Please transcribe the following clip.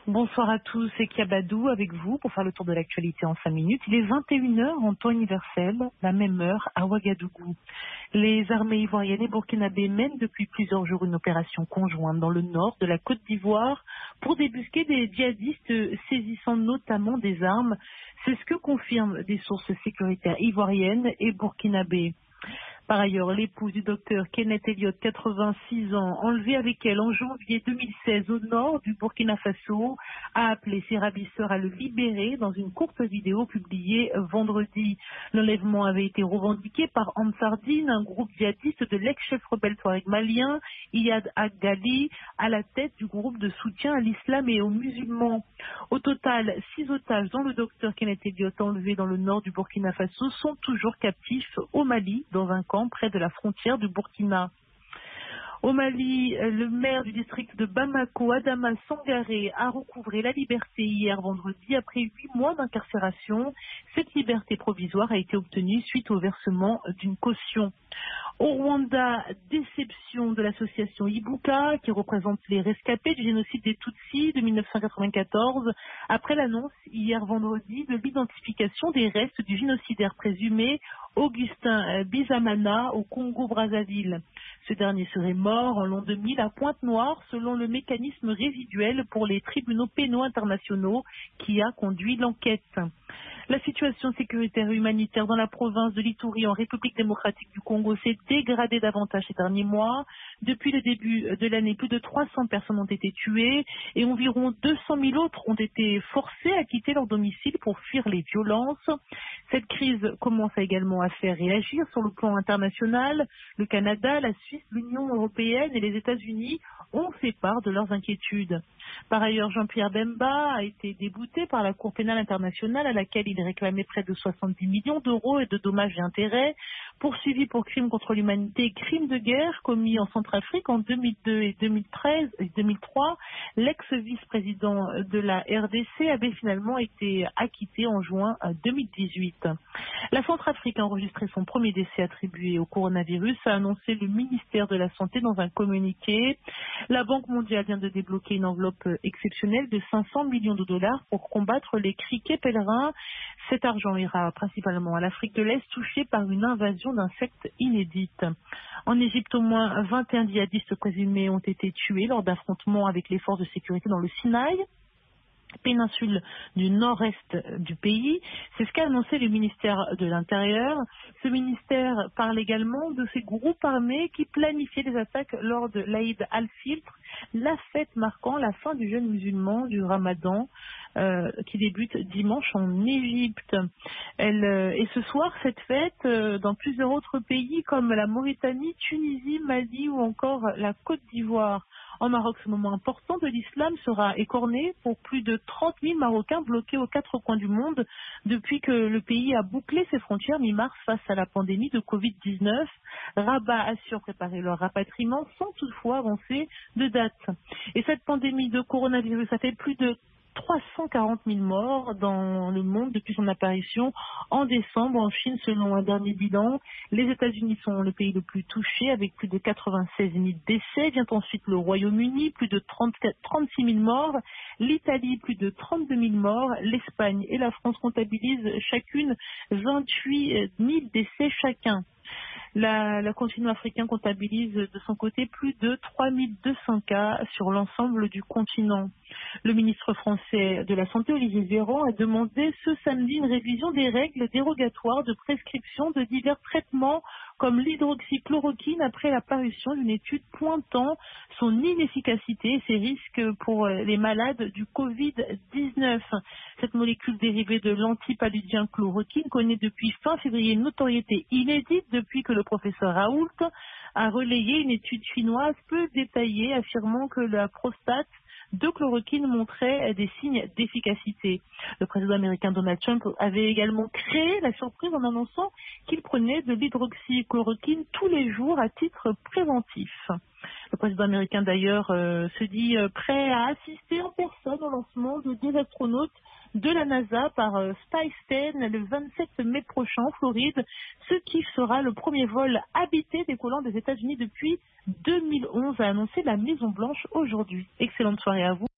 Bonsoir à tous, c'est Kiabadou avec vous pour faire le tour de l'actualité en 5 minutes. Il est 21h en temps universel, la même heure à Ouagadougou. Les armées ivoiriennes et burkinabées mènent depuis plusieurs jours une opération conjointe dans le nord de la Côte d'Ivoire pour débusquer des djihadistes saisissant notamment des armes. C'est ce que confirment des sources sécuritaires ivoiriennes et burkinabées. Par ailleurs, l'épouse du docteur Kenneth Elliott, 86 ans, enlevé avec elle en janvier 2016 au nord du Burkina Faso, a appelé ses ravisseurs à le libérer dans une courte vidéo publiée vendredi. L'enlèvement avait été revendiqué par Ansardine, un groupe djihadiste de l'ex-chef rebelle touareg malien, Iyad Ag-Ghali, à la tête du groupe de soutien à l'islam et aux musulmans. Au total, 6 otages, dont le docteur Kenneth Elliott, enlevé dans le nord du Burkina Faso, sont toujours captifs au Mali, dans un camp près de la frontière du Burkina. Au Mali, le maire du district de Bamako, Adama Sangaré, a recouvré la liberté hier vendredi après 8 mois d'incarcération. Cette liberté provisoire a été obtenue suite au versement d'une caution. Au Rwanda, déception de l'association Ibuka, qui représente les rescapés du génocide des Tutsis de 1994, après l'annonce hier vendredi de l'identification des restes du génocidaire présumé Augustin Bizamana au Congo-Brazzaville. Ce dernier serait mort en l'an 2000 à Pointe-Noire selon le mécanisme résiduel pour les tribunaux pénaux internationaux qui a conduit l'enquête. La situation sécuritaire et humanitaire dans la province de l'Ituri en République démocratique du Congo s'est dégradée davantage ces derniers mois. Depuis le début de l'année, plus de 300 personnes ont été tuées et environ 200 000 autres ont été forcées à quitter leur domicile pour fuir les violences. Cette crise commence également à faire réagir sur le plan international. Le Canada, la Suisse, l'Union européenne et les États-Unis ont fait part de leurs inquiétudes. Par ailleurs, Jean-Pierre Bemba a été débouté par la Cour pénale internationale à laquelle il réclamait près de 70 millions d'euros et de dommages et intérêts, poursuivi pour crimes contre l'humanité et crimes de guerre commis en Centrafrique en 2002 et 2013 et 2003. L'ex-vice-président de la RDC avait finalement été acquitté en juin 2018. La Centrafrique a enregistré son premier décès attribué au coronavirus, a annoncé le ministère de la Santé dans un communiqué. La Banque mondiale vient de débloquer une enveloppe exceptionnelle de 500 millions de dollars pour combattre les criquets pèlerins. Cet argent ira principalement à l'Afrique de l'Est touchée par une invasion d'insectes inédite. En Égypte, au moins 21 djihadistes présumés ont été tués lors d'affrontements avec les forces de sécurité dans le Sinaï, péninsule du nord-est du pays. C'est ce qu'a annoncé le ministère de l'Intérieur. Ce ministère parle également de ces groupes armés qui planifiaient des attaques lors de l'Aïd al-Fitr, la fête marquant la fin du jeûne musulman du Ramadan qui débute dimanche en Égypte. Et ce soir, cette fête, dans plusieurs autres pays comme la Mauritanie, Tunisie, Mali ou encore la Côte d'Ivoire. En Maroc, ce moment important de l'islam sera écorné pour plus de 30 000 Marocains bloqués aux 4 coins du monde depuis que le pays a bouclé ses frontières mi-mars face à la pandémie de Covid-19. Rabat assure préparer leur rapatriement sans toutefois avancer de date. Et cette pandémie de coronavirus a fait plus de 340 000 morts dans le monde depuis son apparition en décembre en Chine selon un dernier bilan. Les États-Unis sont le pays le plus touché avec plus de 96 000 décès. Vient ensuite le Royaume-Uni, plus de 36 000 morts. L'Italie, plus de 32 000 morts. L'Espagne et la France comptabilisent chacune 28 000 décès chacun. Le continent africain comptabilise de son côté plus de 3200 cas sur l'ensemble du continent. Le ministre français de la Santé, Olivier Véran, a demandé ce samedi une révision des règles dérogatoires de prescription de divers traitements comme l'hydroxychloroquine après l'apparition d'une étude pointant son inefficacité et ses risques pour les malades du Covid-19. Cette molécule dérivée de l'antipaludien chloroquine connaît depuis fin février une notoriété inédite depuis que le professeur Raoult a relayé une étude chinoise peu détaillée affirmant que la prostate de chloroquine montrait des signes d'efficacité. Le président américain Donald Trump avait également créé la surprise en annonçant qu'il prenait de l'hydroxychloroquine tous les jours à titre préventif. Le président américain d'ailleurs se dit prêt à assister en personne au lancement de 2 astronautes de la NASA par SpaceX le 27 mai prochain en Floride, ce qui sera le premier vol habité décollant des États-Unis depuis 2011, a annoncé la Maison Blanche aujourd'hui. Excellente soirée à vous.